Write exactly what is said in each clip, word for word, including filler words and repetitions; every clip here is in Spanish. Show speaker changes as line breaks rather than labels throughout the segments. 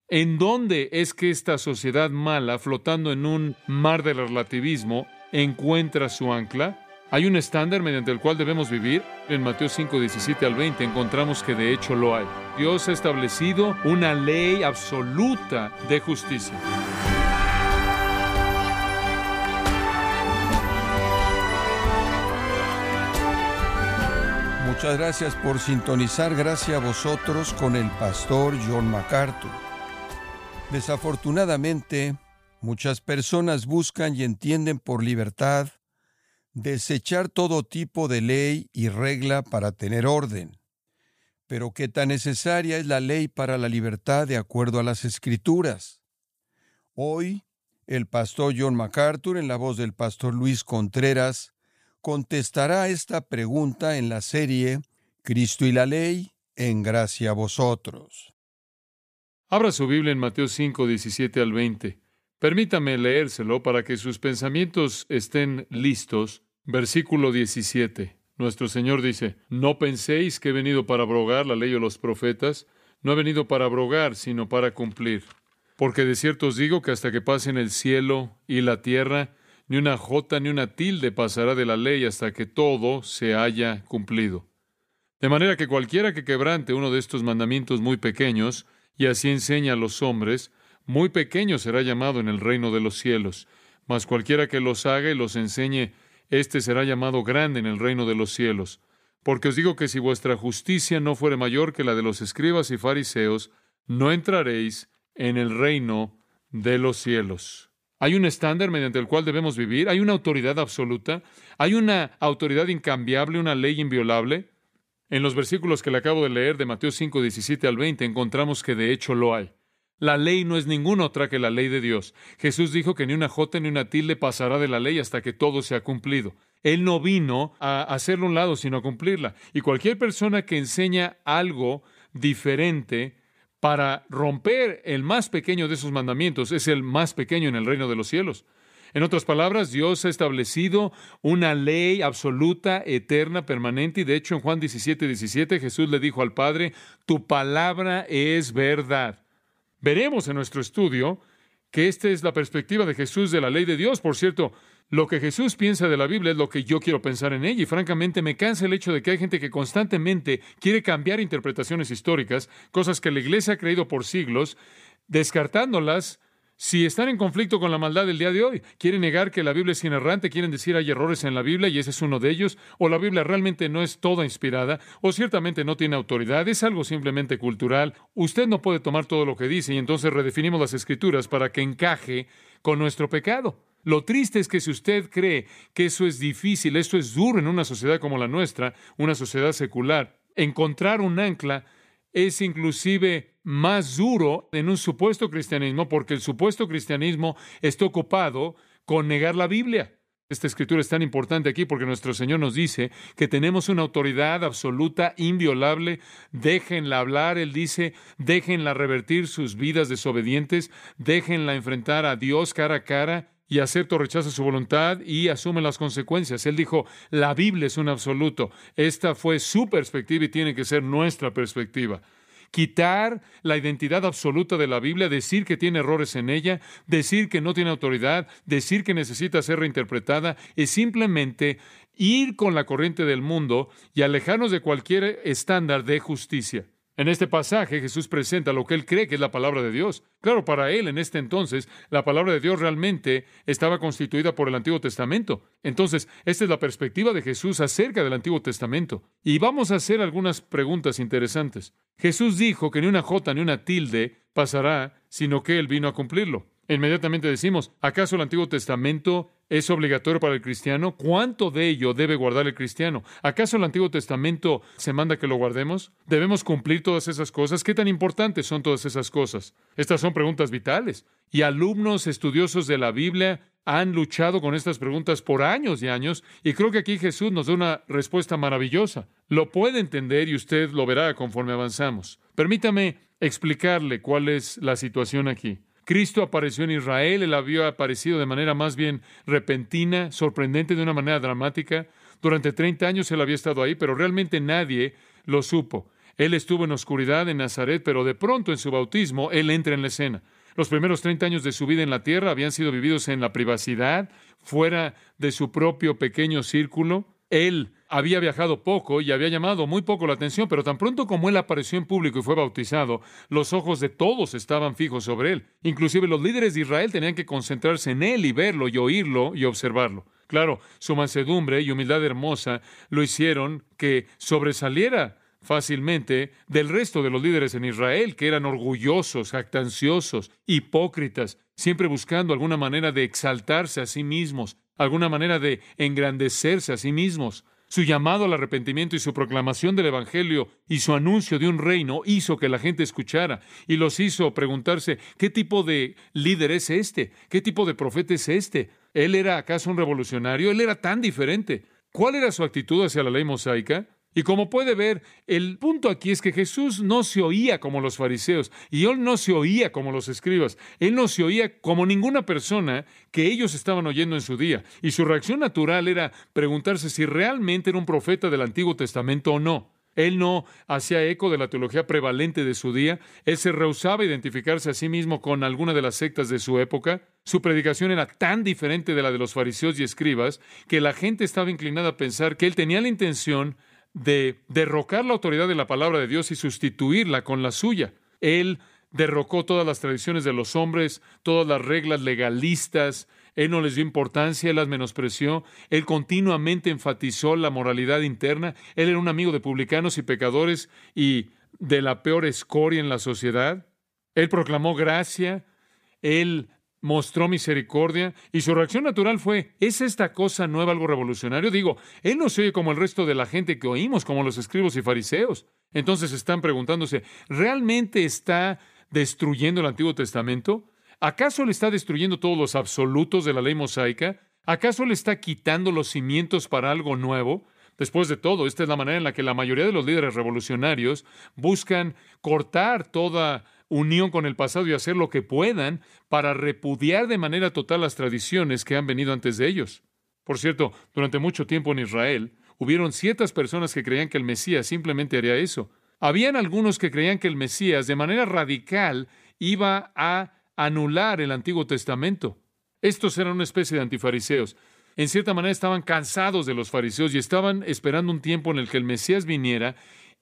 ¿En dónde es que esta sociedad mala, flotando en un mar del relativismo, encuentra su ancla? ¿Hay un estándar mediante el cual debemos vivir? En Mateo cinco, diecisiete al veinte encontramos que de hecho lo hay. Dios ha establecido una ley absoluta de justicia.
Muchas gracias por sintonizar. Gracias a vosotros con el pastor John MacArthur. Desafortunadamente, muchas personas buscan y entienden por libertad desechar todo tipo de ley y regla para tener orden. Pero qué tan necesaria es la ley para la libertad de acuerdo a las Escrituras. Hoy, el pastor John MacArthur, en la voz del pastor Luis Contreras, contestará esta pregunta en la serie Cristo y la Ley, en gracia a vosotros.
Abra su Biblia en Mateo cinco, diecisiete al veinte. Permítame leérselo para que sus pensamientos estén listos. Versículo diecisiete. Nuestro Señor dice: No penséis que he venido para abrogar la ley o los profetas. No he venido para abrogar, sino para cumplir. Porque de cierto os digo que hasta que pasen el cielo y la tierra, ni una jota ni una tilde pasará de la ley hasta que todo se haya cumplido. De manera que cualquiera que quebrante uno de estos mandamientos muy pequeños, y así enseña a los hombres, muy pequeño será llamado en el reino de los cielos. Mas cualquiera que los haga y los enseñe, éste será llamado grande en el reino de los cielos. Porque os digo que si vuestra justicia no fuere mayor que la de los escribas y fariseos, no entraréis en el reino de los cielos. ¿Hay un estándar mediante el cual debemos vivir? ¿Hay una autoridad absoluta? ¿Hay una autoridad incambiable, una ley inviolable? En los versículos que le acabo de leer de Mateo cinco, diecisiete al veinte, encontramos que de hecho lo hay. La ley no es ninguna otra que la ley de Dios. Jesús dijo que ni una jota ni una tilde pasará de la ley hasta que todo sea cumplido. Él no vino a hacerlo a un lado, sino a cumplirla. Y cualquier persona que enseña algo diferente para romper el más pequeño de esos mandamientos es el más pequeño en el reino de los cielos. En otras palabras, Dios ha establecido una ley absoluta, eterna, permanente, y de hecho en Juan diecisiete, diecisiete Jesús le dijo al Padre: tu palabra es verdad. Veremos en nuestro estudio que esta es la perspectiva de Jesús de la ley de Dios. Por cierto, lo que Jesús piensa de la Biblia es lo que yo quiero pensar en ella, y francamente me cansa el hecho de que hay gente que constantemente quiere cambiar interpretaciones históricas, cosas que la Iglesia ha creído por siglos, descartándolas si están en conflicto con la maldad del día de hoy. Quieren negar que la Biblia es inerrante, quieren decir hay errores en la Biblia y ese es uno de ellos, o la Biblia realmente no es toda inspirada, o ciertamente no tiene autoridad, es algo simplemente cultural. Usted no puede tomar todo lo que dice y entonces redefinimos las Escrituras para que encaje con nuestro pecado. Lo triste es que si usted cree que eso es difícil, esto es duro en una sociedad como la nuestra, una sociedad secular, encontrar un ancla es inclusive más duro en un supuesto cristianismo, porque el supuesto cristianismo está ocupado con negar la Biblia. Esta escritura es tan importante aquí porque nuestro Señor nos dice que tenemos una autoridad absoluta, inviolable. Déjenla hablar, Él dice, déjenla revertir sus vidas desobedientes, déjenla enfrentar a Dios cara a cara, y acepto o rechazo su voluntad y asume las consecuencias. Él dijo, la Biblia es un absoluto. Esta fue su perspectiva y tiene que ser nuestra perspectiva. Quitar la identidad absoluta de la Biblia, decir que tiene errores en ella, decir que no tiene autoridad, decir que necesita ser reinterpretada, es simplemente ir con la corriente del mundo y alejarnos de cualquier estándar de justicia. En este pasaje Jesús presenta lo que Él cree que es la palabra de Dios. Claro, para Él en este entonces la palabra de Dios realmente estaba constituida por el Antiguo Testamento. Entonces, esta es la perspectiva de Jesús acerca del Antiguo Testamento. Y vamos a hacer algunas preguntas interesantes. Jesús dijo que ni una jota ni una tilde pasará, sino que Él vino a cumplirlo. Inmediatamente decimos, ¿acaso el Antiguo Testamento es obligatorio para el cristiano? ¿Cuánto de ello debe guardar el cristiano? ¿Acaso el Antiguo Testamento se manda que lo guardemos? ¿Debemos cumplir todas esas cosas? ¿Qué tan importantes son todas esas cosas? Estas son preguntas vitales. Y alumnos estudiosos de la Biblia han luchado con estas preguntas por años y años, y creo que aquí Jesús nos da una respuesta maravillosa. Lo puede entender y usted lo verá conforme avanzamos. Permítame explicarle cuál es la situación aquí. Cristo apareció en Israel, Él había aparecido de manera más bien repentina, sorprendente, de una manera dramática. Durante treinta años Él había estado ahí, pero realmente nadie lo supo. Él estuvo en oscuridad en Nazaret, pero de pronto en su bautismo, Él entra en la escena. Los primeros treinta años de su vida en la tierra habían sido vividos en la privacidad, fuera de su propio pequeño círculo. Él había viajado poco y había llamado muy poco la atención, pero tan pronto como Él apareció en público y fue bautizado, los ojos de todos estaban fijos sobre Él. Inclusive los líderes de Israel tenían que concentrarse en Él y verlo y oírlo y observarlo. Claro, su mansedumbre y humildad hermosa lo hicieron que sobresaliera fácilmente del resto de los líderes en Israel, que eran orgullosos, jactanciosos, hipócritas, siempre buscando alguna manera de exaltarse a sí mismos, alguna manera de engrandecerse a sí mismos. Su llamado al arrepentimiento y su proclamación del Evangelio y su anuncio de un reino hizo que la gente escuchara y los hizo preguntarse, ¿qué tipo de líder es este? ¿Qué tipo de profeta es este? ¿Él era acaso un revolucionario? ¿Él era tan diferente? ¿Cuál era su actitud hacia la ley mosaica? Y como puede ver, el punto aquí es que Jesús no se oía como los fariseos y Él no se oía como los escribas. Él no se oía como ninguna persona que ellos estaban oyendo en su día. Y su reacción natural era preguntarse si realmente era un profeta del Antiguo Testamento o no. Él no hacía eco de la teología prevalente de su día. Él se rehusaba a identificarse a sí mismo con alguna de las sectas de su época. Su predicación era tan diferente de la de los fariseos y escribas que la gente estaba inclinada a pensar que Él tenía la intención de derrocar la autoridad de la palabra de Dios y sustituirla con la suya. Él derrocó todas las tradiciones de los hombres, todas las reglas legalistas. Él no les dio importancia, Él las menospreció. Él continuamente enfatizó la moralidad interna. Él era un amigo de publicanos y pecadores y de la peor escoria en la sociedad. Él proclamó gracia. Él mostró misericordia y su reacción natural fue, ¿es esta cosa nueva algo revolucionario? Digo, Él no se oye como el resto de la gente que oímos, como los escribas y fariseos. Entonces están preguntándose, ¿realmente está destruyendo el Antiguo Testamento? ¿Acaso Él está destruyendo todos los absolutos de la ley mosaica? ¿Acaso Él está quitando los cimientos para algo nuevo? Después de todo, esta es la manera en la que la mayoría de los líderes revolucionarios buscan cortar toda unión con el pasado y hacer lo que puedan para repudiar de manera total las tradiciones que han venido antes de ellos. Por cierto, durante mucho tiempo en Israel, hubieron ciertas personas que creían que el Mesías simplemente haría eso. Habían algunos que creían que el Mesías, de manera radical, iba a anular el Antiguo Testamento. Estos eran una especie de antifariseos. En cierta manera estaban cansados de los fariseos y estaban esperando un tiempo en el que el Mesías viniera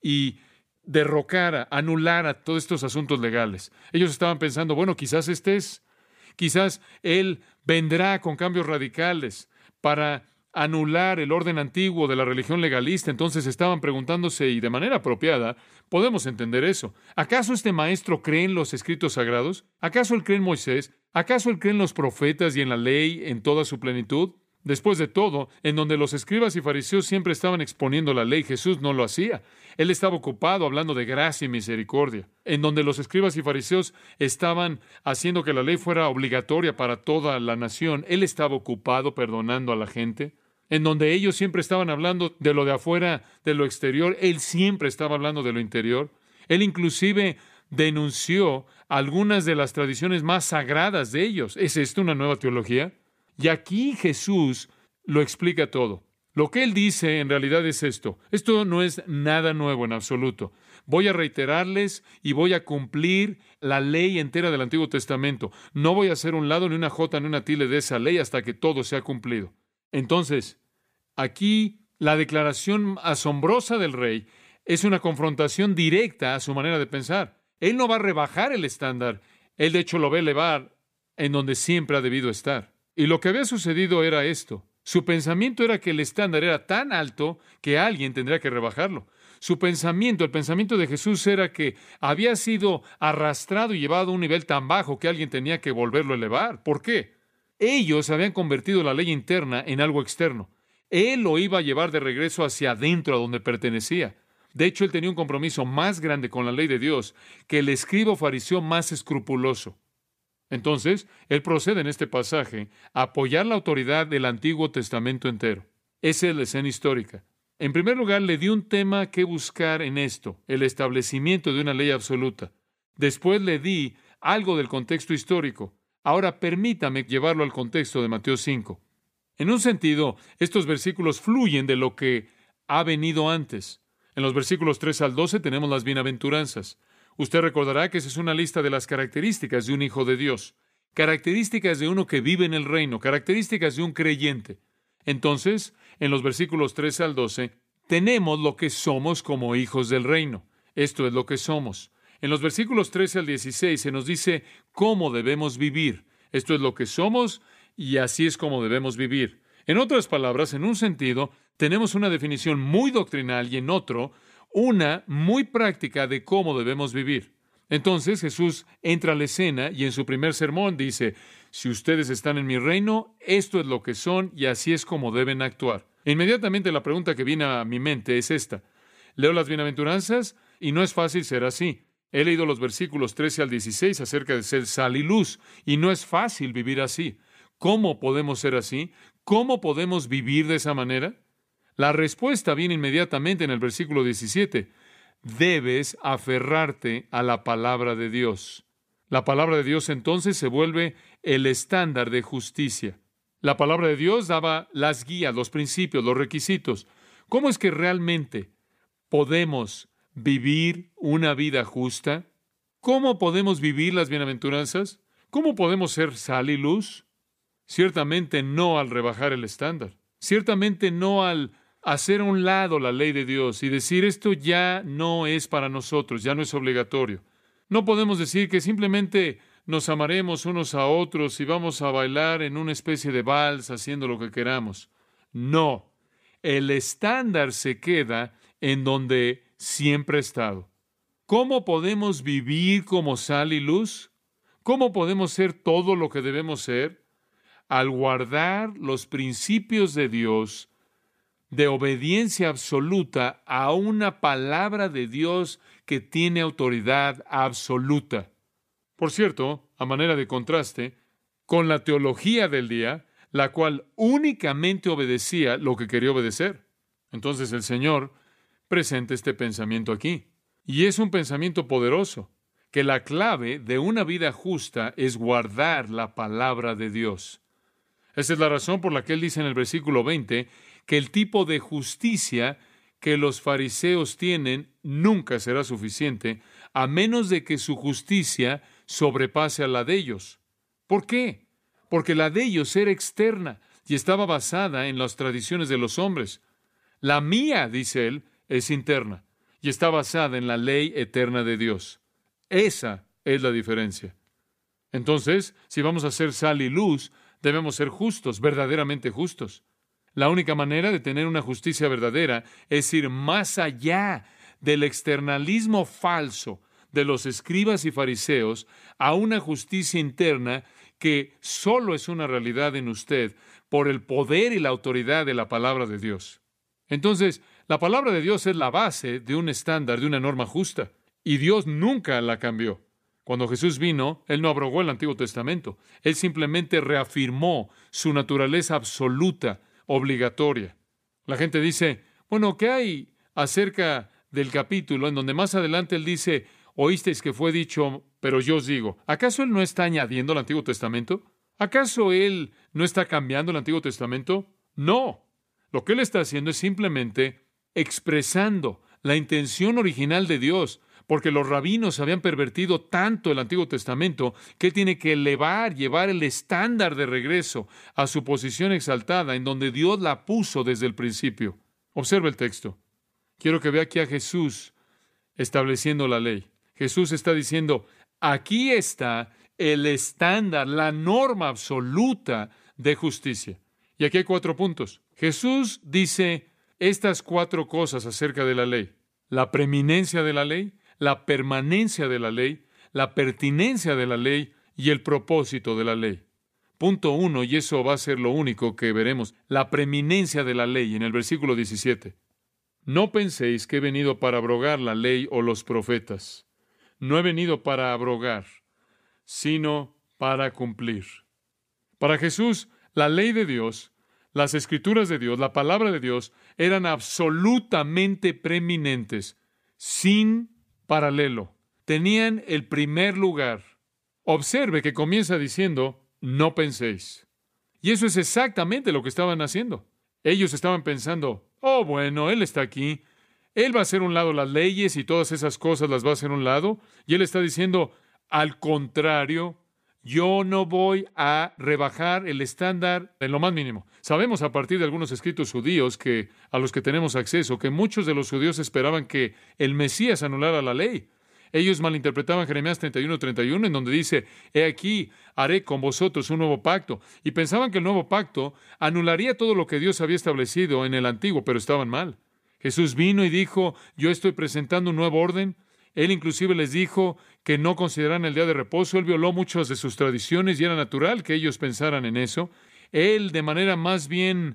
y derrocara, anulara todos estos asuntos legales. Ellos estaban pensando, bueno, quizás este es, quizás Él vendrá con cambios radicales para anular el orden antiguo de la religión legalista. Entonces estaban preguntándose, y de manera apropiada, podemos entender eso. ¿Acaso este maestro cree en los escritos sagrados? ¿Acaso él cree en Moisés? ¿Acaso él cree en los profetas y en la ley en toda su plenitud? Después de todo, en donde los escribas y fariseos siempre estaban exponiendo la ley, Jesús no lo hacía. Él estaba ocupado hablando de gracia y misericordia. En donde los escribas y fariseos estaban haciendo que la ley fuera obligatoria para toda la nación, Él estaba ocupado perdonando a la gente. En donde ellos siempre estaban hablando de lo de afuera, de lo exterior, Él siempre estaba hablando de lo interior. Él inclusive denunció algunas de las tradiciones más sagradas de ellos. ¿Es esto una nueva teología? Y aquí Jesús lo explica todo. Lo que Él dice en realidad es esto. Esto no es nada nuevo en absoluto. Voy a reiterarles y voy a cumplir la ley entera del Antiguo Testamento. No voy a hacer un lado ni una jota ni una tilde de esa ley hasta que todo sea cumplido. Entonces, aquí la declaración asombrosa del rey es una confrontación directa a su manera de pensar. Él no va a rebajar el estándar. Él, de hecho, lo va a elevar en donde siempre ha debido estar. Y lo que había sucedido era esto. Su pensamiento era que el estándar era tan alto que alguien tendría que rebajarlo. Su pensamiento, el pensamiento de Jesús era que había sido arrastrado y llevado a un nivel tan bajo que alguien tenía que volverlo a elevar. ¿Por qué? Ellos habían convertido la ley interna en algo externo. Él lo iba a llevar de regreso hacia adentro, a donde pertenecía. De hecho, él tenía un compromiso más grande con la ley de Dios que el escriba o fariseo más escrupuloso. Entonces, él procede en este pasaje a apoyar la autoridad del Antiguo Testamento entero. Esa es la escena histórica. En primer lugar, le dio un tema que buscar en esto, el establecimiento de una ley absoluta. Después le di algo del contexto histórico. Ahora permítame llevarlo al contexto de Mateo cinco. En un sentido, estos versículos fluyen de lo que ha venido antes. En los versículos tres al doce tenemos las bienaventuranzas. Usted recordará que esa es una lista de las características de un hijo de Dios, características de uno que vive en el reino, características de un creyente. Entonces, en los versículos tres al doce, tenemos lo que somos como hijos del reino. Esto es lo que somos. En los versículos trece al dieciséis se nos dice cómo debemos vivir. Esto es lo que somos y así es como debemos vivir. En otras palabras, en un sentido, tenemos una definición muy doctrinal y en otro, una muy práctica de cómo debemos vivir. Entonces Jesús entra a la escena y en su primer sermón dice, si ustedes están en mi reino, esto es lo que son y así es como deben actuar. Inmediatamente la pregunta que viene a mi mente es esta. Leo las bienaventuranzas y no es fácil ser así. He leído los versículos trece al dieciséis acerca de ser sal y luz y no es fácil vivir así. ¿Cómo podemos ser así? ¿Cómo podemos vivir de esa manera? La respuesta viene inmediatamente en el versículo diecisiete. Debes aferrarte a la palabra de Dios. La palabra de Dios entonces se vuelve el estándar de justicia. La palabra de Dios daba las guías, los principios, los requisitos. ¿Cómo es que realmente podemos vivir una vida justa? ¿Cómo podemos vivir las bienaventuranzas? ¿Cómo podemos ser sal y luz? Ciertamente no al rebajar el estándar. Ciertamente no al hacer a un lado la ley de Dios y decir esto ya no es para nosotros, ya no es obligatorio. No podemos decir que simplemente nos amaremos unos a otros y vamos a bailar en una especie de vals haciendo lo que queramos. No, el estándar se queda en donde siempre ha estado. ¿Cómo podemos vivir como sal y luz? ¿Cómo podemos ser todo lo que debemos ser? Al guardar los principios de Dios de obediencia absoluta a una palabra de Dios que tiene autoridad absoluta. Por cierto, a manera de contraste, con la teología del día, la cual únicamente obedecía lo que quería obedecer. Entonces el Señor presenta este pensamiento aquí. Y es un pensamiento poderoso, que la clave de una vida justa es guardar la palabra de Dios. Esa es la razón por la que Él dice en el versículo veinte que el tipo de justicia que los fariseos tienen nunca será suficiente, a menos de que su justicia sobrepase a la de ellos. ¿Por qué? Porque la de ellos era externa y estaba basada en las tradiciones de los hombres. La mía, dice él, es interna y está basada en la ley eterna de Dios. Esa es la diferencia. Entonces, si vamos a ser sal y luz, debemos ser justos, verdaderamente justos. La única manera de tener una justicia verdadera es ir más allá del externalismo falso de los escribas y fariseos a una justicia interna que solo es una realidad en usted por el poder y la autoridad de la palabra de Dios. Entonces, la palabra de Dios es la base de un estándar, de una norma justa, y Dios nunca la cambió. Cuando Jesús vino, Él no abrogó el Antiguo Testamento. Él simplemente reafirmó su naturaleza absoluta, obligatoria. La gente dice, bueno, ¿qué hay acerca del capítulo en donde más adelante Él dice, oísteis que fue dicho, pero yo os digo? ¿Acaso Él no está añadiendo al Antiguo Testamento? ¿Acaso Él no está cambiando el Antiguo Testamento? No. Lo que Él está haciendo es simplemente expresando la intención original de Dios, porque los rabinos habían pervertido tanto el Antiguo Testamento que Él tiene que elevar, llevar el estándar de regreso a su posición exaltada en donde Dios la puso desde el principio. Observe el texto. Quiero que vea aquí a Jesús estableciendo la ley. Jesús está diciendo, aquí está el estándar, la norma absoluta de justicia. Y aquí hay cuatro puntos. Jesús dice estas cuatro cosas acerca de la ley. La preeminencia de la ley, la permanencia de la ley, la pertinencia de la ley y el propósito de la ley. Punto uno, y eso va a ser lo único que veremos, la preeminencia de la ley en el versículo diecisiete. No penséis que he venido para abrogar la ley o los profetas. No he venido para abrogar, sino para cumplir. Para Jesús, la ley de Dios, las escrituras de Dios, la palabra de Dios, eran absolutamente preeminentes, sin paralelo. Tenían el primer lugar. Observe que comienza diciendo, no penséis. Y eso es exactamente lo que estaban haciendo. Ellos estaban pensando, oh, bueno, Él está aquí. Él va a hacer a un lado las leyes y todas esas cosas las va a hacer a un lado. Y Él está diciendo, al contrario, yo no voy a rebajar el estándar en lo más mínimo. Sabemos a partir de algunos escritos judíos que a los que tenemos acceso, que muchos de los judíos esperaban que el Mesías anulara la ley. Ellos malinterpretaban Jeremías treinta y uno, treinta y uno, en donde dice, he aquí, haré con vosotros un nuevo pacto. Y pensaban que el nuevo pacto anularía todo lo que Dios había establecido en el antiguo, pero estaban mal. Jesús vino y dijo, yo estoy presentando un nuevo orden. Él inclusive les dijo que no consideraran el día de reposo. Él violó muchas de sus tradiciones y era natural que ellos pensaran en eso. Él, de manera más bien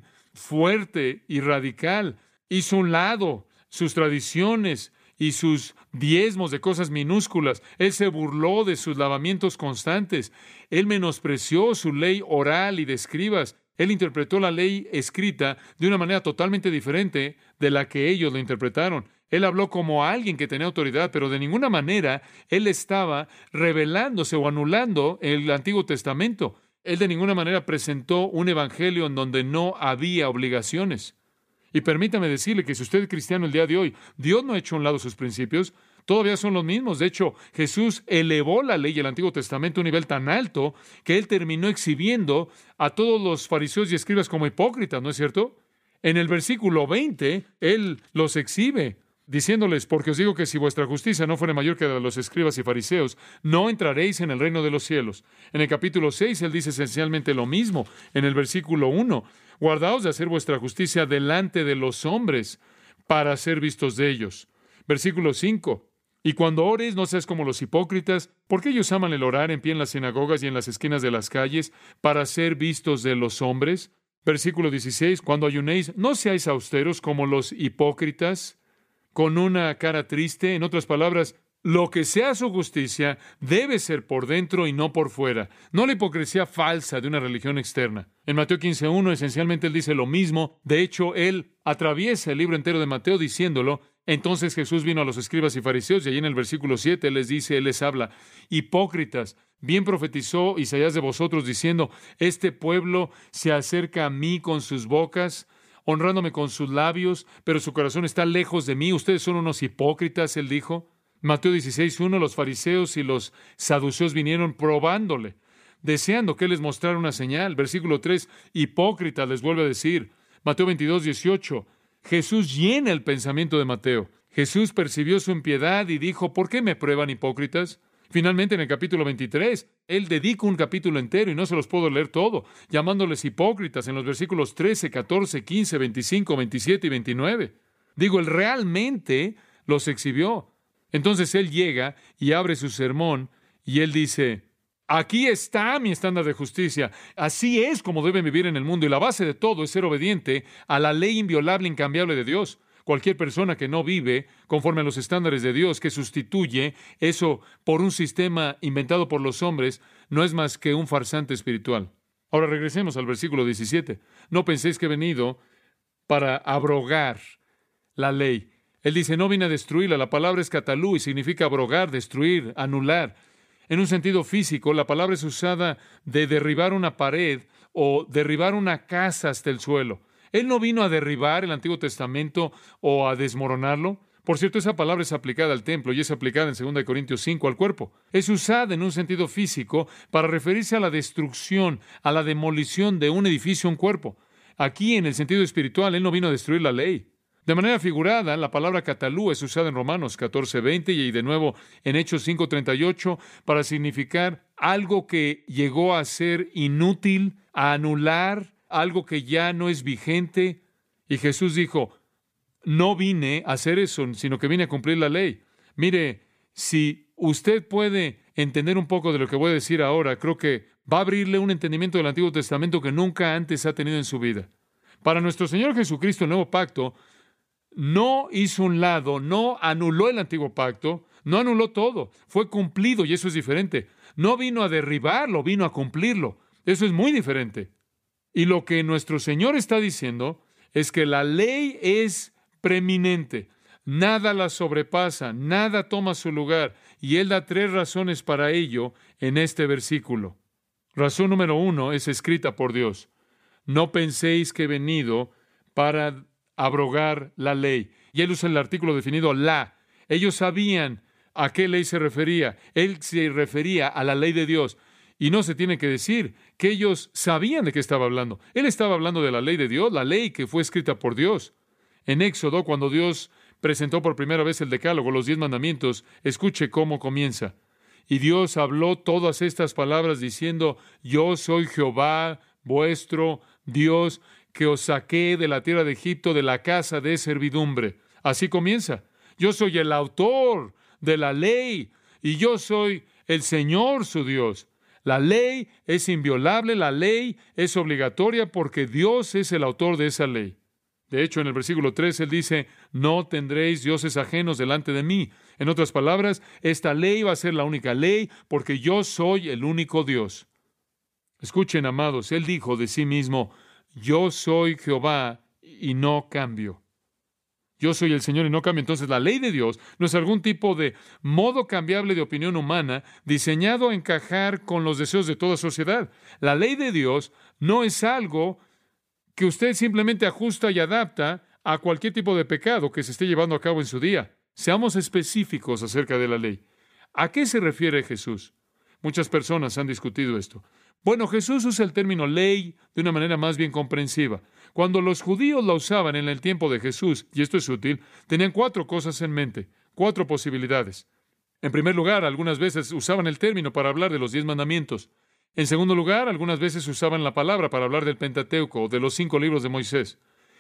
fuerte y radical, hizo a un lado sus tradiciones y sus diezmos de cosas minúsculas. Él se burló de sus lavamientos constantes. Él menospreció su ley oral y de escribas. Él interpretó la ley escrita de una manera totalmente diferente de la que ellos lo interpretaron. Él habló como alguien que tenía autoridad, pero de ninguna manera él estaba revelándose o anulando el Antiguo Testamento. Él de ninguna manera presentó un evangelio en donde no había obligaciones. Y permítame decirle que si usted es cristiano el día de hoy, Dios no ha hecho a un lado sus principios, todavía son los mismos. De hecho, Jesús elevó la ley del Antiguo Testamento a un nivel tan alto que Él terminó exhibiendo a todos los fariseos y escribas como hipócritas, ¿no es cierto? En el versículo veinte, Él los exhibe, diciéndoles, porque os digo que si vuestra justicia no fuera mayor que la de los escribas y fariseos, no entraréis en el reino de los cielos. En el capítulo seis, Él dice esencialmente lo mismo. En el versículo uno, guardaos de hacer vuestra justicia delante de los hombres para ser vistos de ellos. Versículo cinco, y cuando ores, no seas como los hipócritas, porque ellos aman el orar en pie en las sinagogas y en las esquinas de las calles para ser vistos de los hombres. Versículo dieciséis, cuando ayunéis, no seáis austeros como los hipócritas, con una cara triste. En otras palabras, lo que sea su justicia debe ser por dentro y no por fuera. No la hipocresía falsa de una religión externa. En Mateo quince uno, esencialmente Él dice lo mismo. De hecho, Él atraviesa el libro entero de Mateo diciéndolo. Entonces Jesús vino a los escribas y fariseos y allí en el versículo siete Él les dice, Él les habla, hipócritas, bien profetizó Isaías de vosotros diciendo, este pueblo se acerca a mí con sus bocas, honrándome con sus labios, pero su corazón está lejos de mí. Ustedes son unos hipócritas, Él dijo. Mateo dieciséis uno, los fariseos y los saduceos vinieron probándole, deseando que Él les mostrara una señal. Versículo tres, hipócritas, les vuelve a decir. Mateo veintidós dieciocho, Jesús llena el pensamiento de Mateo. Jesús percibió su impiedad y dijo, ¿por qué me prueban hipócritas? Finalmente, en el capítulo veintitrés, Él dedica un capítulo entero, y no se los puedo leer todo, llamándoles hipócritas en los versículos trece, catorce, quince, veinticinco, veintisiete y veintinueve. Digo, Él realmente los exhibió. Entonces Él llega y abre su sermón, y Él dice, aquí está mi estándar de justicia. Así es como deben vivir en el mundo, y la base de todo es ser obediente a la ley inviolable e incambiable de Dios. Cualquier persona que no vive conforme a los estándares de Dios, que sustituye eso por un sistema inventado por los hombres, no es más que un farsante espiritual. Ahora regresemos al versículo diecisiete. No penséis que he venido para abrogar la ley. Él dice, no vine a destruirla. La palabra es catalú y significa abrogar, destruir, anular. En un sentido físico, la palabra es usada de derribar una pared o derribar una casa hasta el suelo. Él no vino a derribar el Antiguo Testamento o a desmoronarlo. Por cierto, esa palabra es aplicada al templo y es aplicada en segunda de Corintios cinco al cuerpo. Es usada en un sentido físico para referirse a la destrucción, a la demolición de un edificio, un cuerpo. Aquí, en el sentido espiritual, Él no vino a destruir la ley. De manera figurada, la palabra catalú es usada en Romanos catorce veinte y de nuevo en Hechos cinco treinta y ocho para significar algo que llegó a ser inútil, a anular, algo que ya no es vigente. Y Jesús dijo, no vine a hacer eso, sino que vine a cumplir la ley. Mire, si usted puede entender un poco de lo que voy a decir ahora, creo que va a abrirle un entendimiento del Antiguo Testamento que nunca antes ha tenido en su vida. Para nuestro Señor Jesucristo, el nuevo pacto no hizo un lado, no anuló el antiguo pacto, no anuló todo, fue cumplido y eso es diferente. No vino a derribarlo, vino a cumplirlo. Eso es muy diferente. Y lo que nuestro Señor está diciendo es que la ley es preeminente, nada la sobrepasa, nada toma su lugar, y Él da tres razones para ello en este versículo. Razón número uno es escrita por Dios. No penséis que he venido para abrogar la ley. Y él usa el artículo definido la. Ellos sabían a qué ley se refería. Él se refería a la ley de Dios. Y no se tiene que decir que ellos sabían de qué estaba hablando. Él estaba hablando de la ley de Dios, la ley que fue escrita por Dios. En Éxodo, cuando Dios presentó por primera vez el decálogo, los diez mandamientos, escuche cómo comienza. Y Dios habló todas estas palabras diciendo, yo soy Jehová, vuestro Dios, que os saqué de la tierra de Egipto, de la casa de servidumbre. Así comienza. Yo soy el autor de la ley y yo soy el Señor su Dios. La ley es inviolable, la ley es obligatoria porque Dios es el autor de esa ley. De hecho, en el versículo tres, él dice, no tendréis dioses ajenos delante de mí. En otras palabras, esta ley va a ser la única ley porque yo soy el único Dios. Escuchen, amados, él dijo de sí mismo, yo soy Jehová y no cambio. Yo soy el Señor y no cambio. Entonces, la ley de Dios no es algún tipo de modo cambiable de opinión humana diseñado a encajar con los deseos de toda sociedad. La ley de Dios no es algo que usted simplemente ajusta y adapta a cualquier tipo de pecado que se esté llevando a cabo en su día. Seamos específicos acerca de la ley. ¿A qué se refiere Jesús? Muchas personas han discutido esto. Bueno, Jesús usa el término ley de una manera más bien comprensiva. Cuando los judíos la usaban en el tiempo de Jesús, y esto es útil, tenían cuatro cosas en mente, cuatro posibilidades. En primer lugar, algunas veces usaban el término para hablar de los diez mandamientos. En segundo lugar, algunas veces usaban la palabra para hablar del Pentateuco o de los cinco libros de Moisés.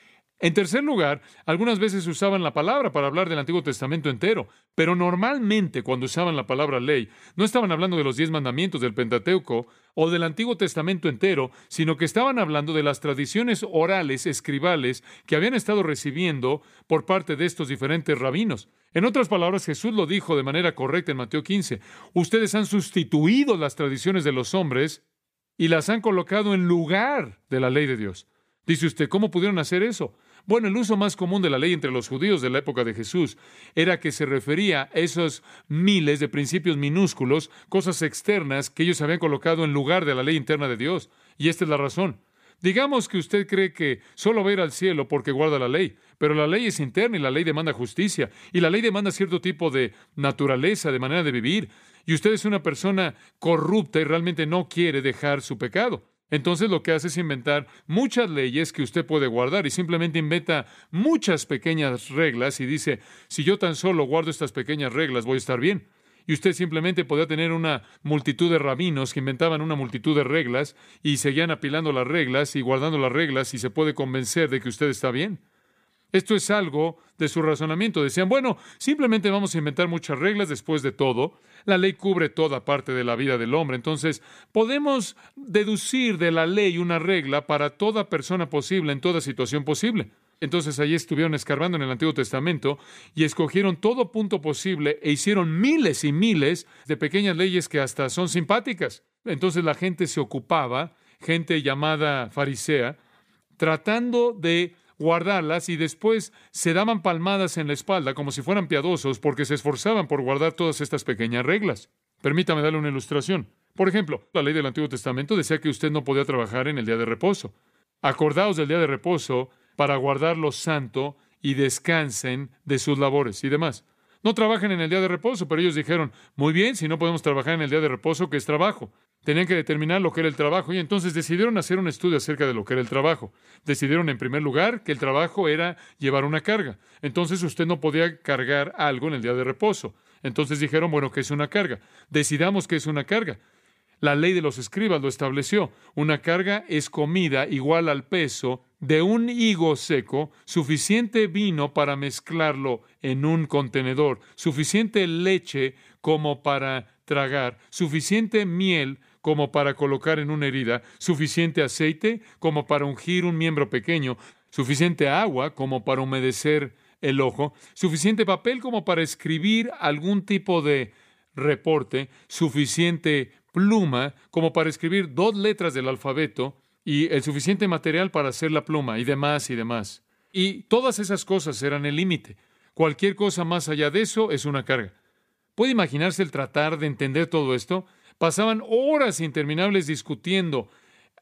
En tercer lugar, algunas veces usaban la palabra para hablar del Antiguo Testamento entero, pero normalmente cuando usaban la palabra ley, no estaban hablando de los diez mandamientos del Pentateuco o del Antiguo Testamento entero, sino que estaban hablando de las tradiciones orales, escribales, que habían estado recibiendo por parte de estos diferentes rabinos. En otras palabras, Jesús lo dijo de manera correcta en Mateo quince. Ustedes han sustituido las tradiciones de los hombres y las han colocado en lugar de la ley de Dios. Dice usted, ¿cómo pudieron hacer eso? Bueno, el uso más común de la ley entre los judíos de la época de Jesús era que se refería a esos miles de principios minúsculos, cosas externas que ellos habían colocado en lugar de la ley interna de Dios. Y esta es la razón. Digamos que usted cree que solo va a ir al cielo porque guarda la ley, pero la ley es interna y la ley demanda justicia, y la ley demanda cierto tipo de naturaleza, de manera de vivir, y usted es una persona corrupta y realmente no quiere dejar su pecado. Entonces lo que hace es inventar muchas leyes que usted puede guardar y simplemente inventa muchas pequeñas reglas y dice, si yo tan solo guardo estas pequeñas reglas voy a estar bien. Y usted simplemente podía tener una multitud de rabinos que inventaban una multitud de reglas y seguían apilando las reglas y guardando las reglas y se puede convencer de que usted está bien. Esto es algo de su razonamiento. Decían, bueno, simplemente vamos a inventar muchas reglas después de todo. La ley cubre toda parte de la vida del hombre. Entonces, podemos deducir de la ley una regla para toda persona posible, en toda situación posible. Entonces, allí estuvieron escarbando en el Antiguo Testamento y escogieron todo punto posible e hicieron miles y miles de pequeñas leyes que hasta son simpáticas. Entonces, la gente se ocupaba, gente llamada farisea, tratando de guardarlas y después se daban palmadas en la espalda como si fueran piadosos porque se esforzaban por guardar todas estas pequeñas reglas. Permítame darle una ilustración. Por ejemplo, la ley del Antiguo Testamento decía que usted no podía trabajar en el día de reposo. Acordaos del día de reposo para guardarlo santo y descansen de sus labores y demás. No trabajen en el día de reposo, pero ellos dijeron, muy bien, si no podemos trabajar en el día de reposo, ¿qué es trabajo? Tenían que determinar lo que era el trabajo y entonces decidieron hacer un estudio acerca de lo que era el trabajo. Decidieron en primer lugar que el trabajo era llevar una carga. Entonces usted no podía cargar algo en el día de reposo. Entonces dijeron, bueno, ¿qué es una carga? Decidamos qué es una carga. La ley de los escribas lo estableció. Una carga es comida igual al peso de un higo seco, suficiente vino para mezclarlo en un contenedor, suficiente leche como para tragar, suficiente miel como para colocar en una herida, suficiente aceite como para ungir un miembro pequeño, suficiente agua como para humedecer el ojo, suficiente papel como para escribir algún tipo de reporte, suficiente pluma como para escribir dos letras del alfabeto y el suficiente material para hacer la pluma y demás y demás. Y todas esas cosas eran el límite. Cualquier cosa más allá de eso es una carga. ¿Puede imaginarse el tratar de entender todo esto? Pasaban horas interminables discutiendo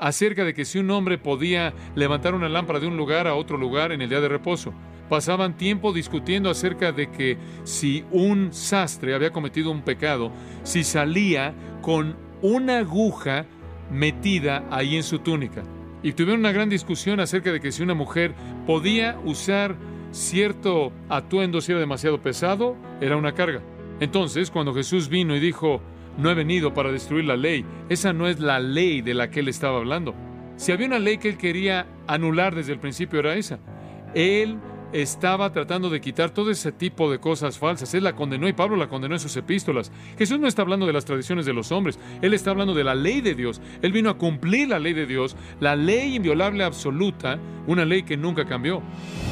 acerca de que si un hombre podía levantar una lámpara de un lugar a otro lugar en el día de reposo. Pasaban tiempo discutiendo acerca de que si un sastre había cometido un pecado, si salía con una aguja metida ahí en su túnica. Y tuvieron una gran discusión acerca de que si una mujer podía usar cierto atuendo si era demasiado pesado, era una carga. Entonces, cuando Jesús vino y dijo, no he venido para destruir la ley, esa no es la ley de la que él estaba hablando. Si había una ley que él quería anular desde el principio, era esa. Él estaba tratando de quitar todo ese tipo de cosas falsas. Él la condenó y Pablo la condenó en sus epístolas. Jesús no está hablando de las tradiciones de los hombres. Él está hablando de la ley de Dios. Él vino a cumplir la ley de Dios, la ley inviolable absoluta, una ley que nunca cambió.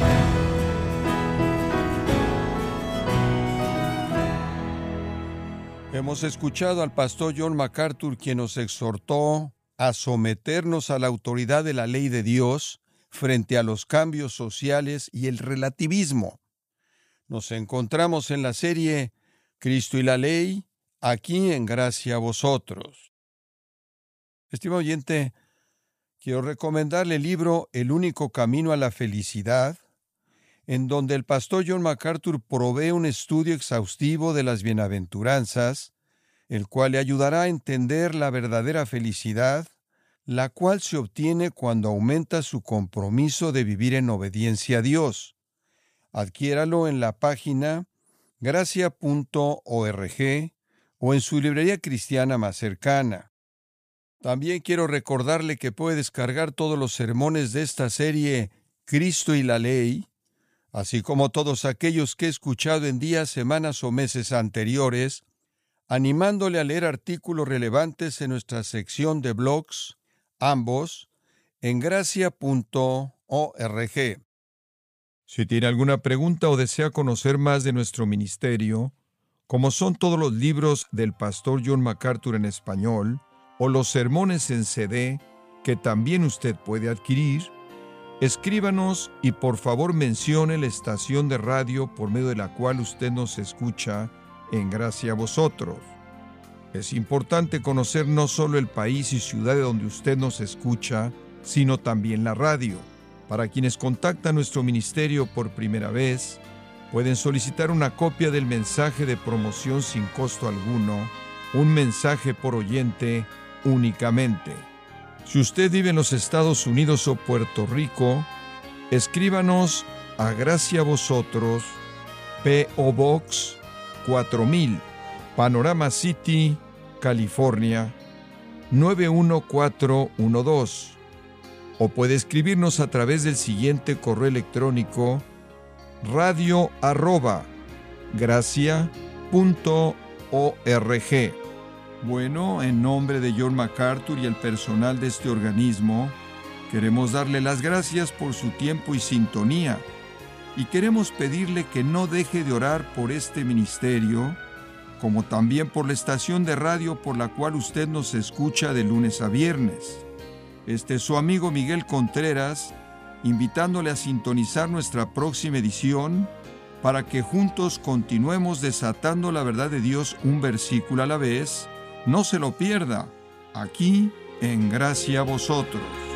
Hemos escuchado al pastor John MacArthur, quien nos exhortó a someternos a la autoridad de la ley de Dios frente a los cambios sociales y el relativismo. Nos encontramos en la serie Cristo y la Ley, aquí en Gracia a Vosotros. Estimado oyente, quiero recomendarle el libro El único camino a la felicidad, en donde el pastor John MacArthur provee un estudio exhaustivo de las bienaventuranzas, el cual le ayudará a entender la verdadera felicidad, la cual se obtiene cuando aumenta su compromiso de vivir en obediencia a Dios. Adquiéralo en la página gracia punto org o en su librería cristiana más cercana. También quiero recordarle que puede descargar todos los sermones de esta serie Cristo y la Ley, así como todos aquellos que he escuchado en días, semanas o meses anteriores, animándole a leer artículos relevantes en nuestra sección de blogs, ambos en gracia punto org. Si tiene alguna pregunta o desea conocer más de nuestro ministerio, como son todos los libros del pastor John MacArthur en español, o los sermones en C D que también usted puede adquirir, escríbanos y por favor mencione la estación de radio por medio de la cual usted nos escucha en Gracia a Vosotros. Es importante conocer no solo el país y ciudad de donde usted nos escucha, sino también la radio. Para quienes contactan nuestro ministerio por primera vez, pueden solicitar una copia del mensaje de promoción sin costo alguno, un mensaje por oyente únicamente. Si usted vive en los Estados Unidos o Puerto Rico, escríbanos a Gracia a Vosotros, P O Box cuatro mil, Panorama City, California, nueve uno cuatro uno dos. O puede escribirnos a través del siguiente correo electrónico: radio arroba gracia punto org. Bueno, en nombre de John MacArthur y el personal de este organismo, queremos darle las gracias por su tiempo y sintonía, y queremos pedirle que no deje de orar por este ministerio, como también por la estación de radio por la cual usted nos escucha de lunes a viernes. Este es su amigo Miguel Contreras, invitándole a sintonizar nuestra próxima edición para que juntos continuemos desatando la verdad de Dios un versículo a la vez. No se lo pierda, aquí en Gracia a Vosotros.